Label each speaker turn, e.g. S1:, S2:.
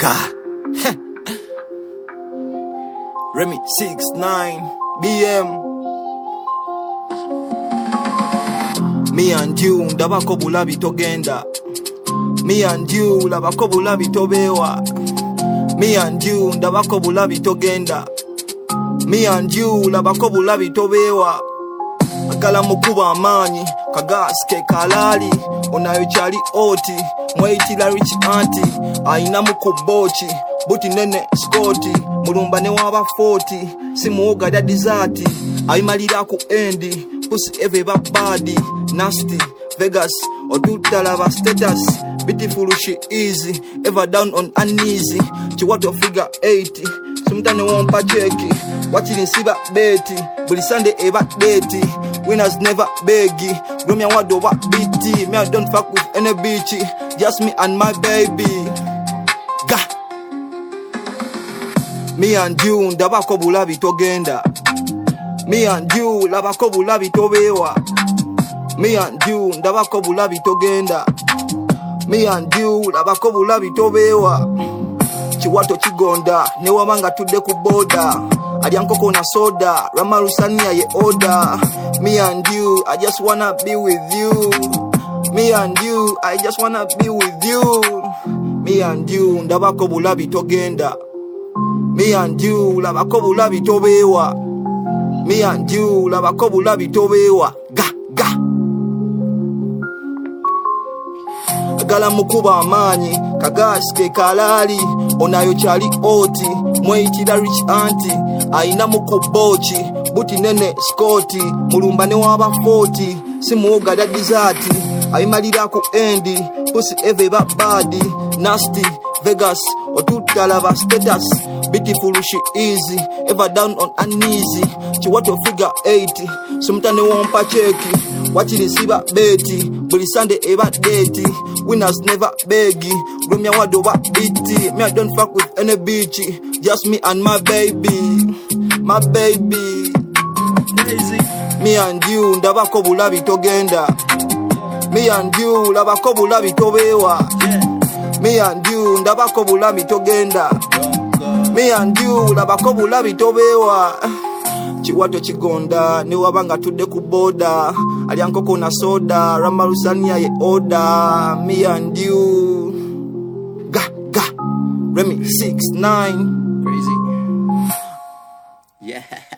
S1: God. Remy 69 BM. Me and you ndabako bulabi togenda. Me and you labako bulabi tobewa. Me and you ndabako bulabi togenda. Me and you labako bulabi tobewa. Agala mukuba amanyi kagaske kalali onayo chali oti mwaitila rich auntie aina mukubochi buti nene skoti mulumba ne waba 40 simuoga da dizati aimalira ku endi pussy eve badi nasty Vegas oduta lava status beautiful she easy ever down on uneasy chiwato figure 80 sometimes won't cheki watching siba beti buli Sunday eva date winners never beggy Romeo wado wa BT me I don't fuck with any bitch just me and my baby ga me and you ndabako bulabi togenda me and you labako bulabi tobewa me and you ndabako bulabi togenda me and you labako bulabi tobewa chiwato chigonda ne wamanga tudde ku boda aliankoko na soda ramarusania ye order me and you I just wanna be with you me and you I just wanna be with you me and you ndabako bulabi togenda me and you labako bulabi tobewa me and you labako bulabi tobewa ga agala mukuba amanyi kagaske kalali onayo chali oti mwaitila rich auntie aina mukubochi buti nene skoti mulumba ne waba 40 simuoga da dizati aimalira ku endi pussy eve badi nasty Vegas otuta lava status beautiful she easy ever down on uneasy chiwato figure 80 sometimes won't cheki watching siba beti buli Sunday eva date winners never beggy Romeo wado wa BT me I don't fuck with any bitch just me and my baby crazy me and you ndabako bulabi togenda me and you labako bulabi tobewa me and you ndabako bulabi togenda me and you labako bulabi tobewa chiwato chigonda ne wabanga tudde ku boda aliankoko na soda ramarusania ye order me and you ga Remy 69
S2: crazy yeah